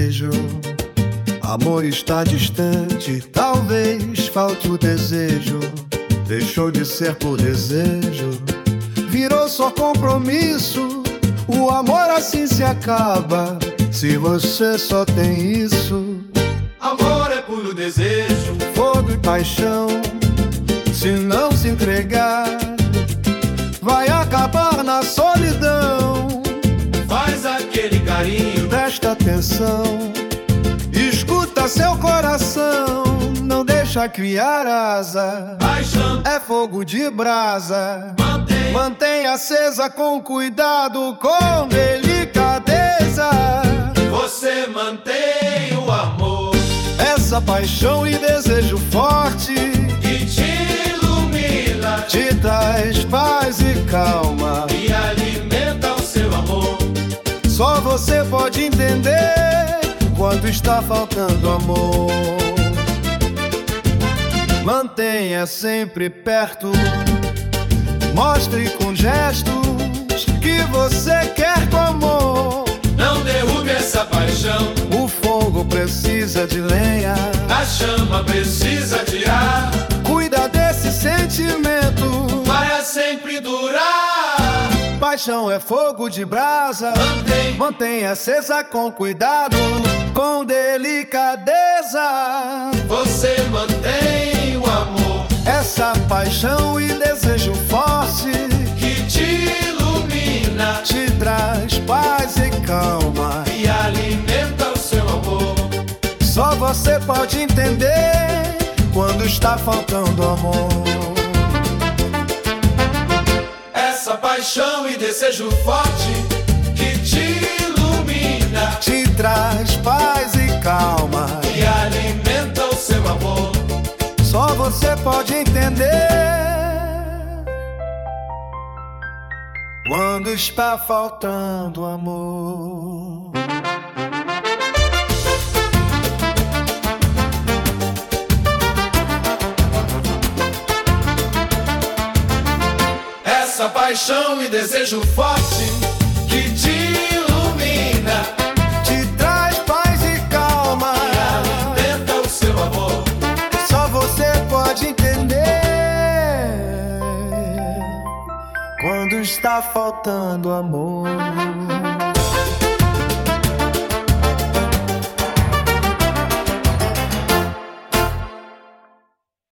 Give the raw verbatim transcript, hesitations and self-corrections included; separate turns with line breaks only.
desejo. Amor está distante, talvez falte o desejo. Deixou de ser por desejo, virou só compromisso. O amor assim se acaba, se você só tem isso.
Amor é puro desejo,
fogo e paixão. Se não se entregar, vai acabar na solidão.
Faz aquele carinho,
presta atenção, escuta seu coração. Não deixa criar asa,
paixão
é fogo de brasa.
Mantém,
mantém acesa com cuidado, com delicadeza.
Você mantém o amor,
essa paixão e desejo forte
que te ilumina,
te traz paz e calma,
e alimenta o seu amor.
Só você pode entender quando está faltando amor. Mantenha sempre perto, mostre com gestos que você quer com amor.
Não derrube essa paixão,
o fogo precisa de lenha,
a chama precisa de ar.
Cuida desse sentimento
para sempre durar.
Paixão é fogo de brasa,
mantém,
mantém acesa com cuidado, com delicadeza.
Você mantém o amor,
essa paixão e desejo forte
que te ilumina,
te traz paz e calma,
e alimenta o seu amor.
Só você pode entender quando está faltando amor.
Essa paixão e desejo forte que te ilumina,
te traz paz e calma,
e alimenta o seu amor.
Só você pode entender quando está faltando amor.
Essa paixão e desejo forte que te ilumina,
te traz paz e calma,
e alimenta o seu amor.
Só você pode entender quando está faltando amor.